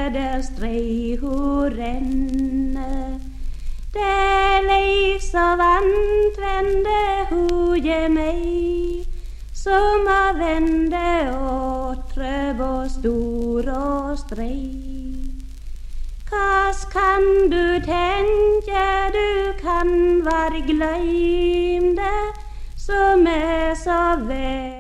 der streg ho renne. Det liv så vant vende ho ge meg, som av vende åtre på stor og streg. Kas kan du tenke, du kan være gleymde, som er så vel.